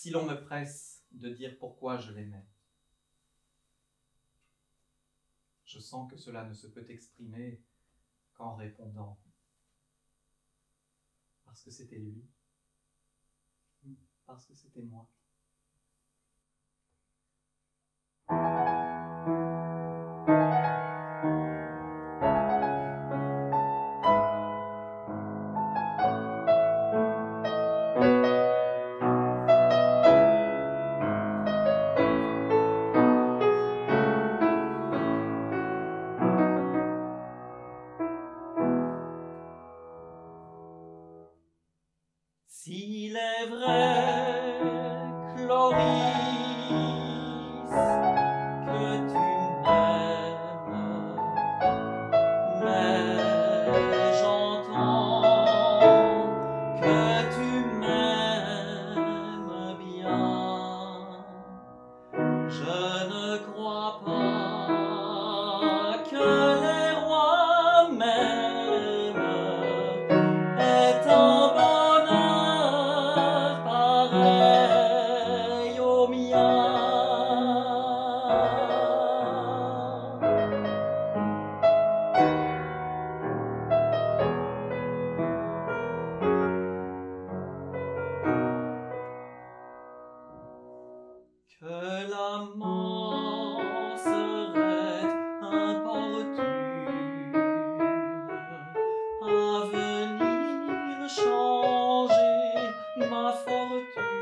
si l'on me presse de dire pourquoi je l'aimais. Je sens que cela ne se peut exprimer qu'en répondant. Parce que c'était lui. Parce que c'était moi. S'il est vrai, Cloris, que tu m'aimes, mais j'entends que tu m'aimes bien. Je ne crois pas que les rois m'aiment, est un bonheur pareil au mien. Que la mort serait importune à venir changer ma fortune.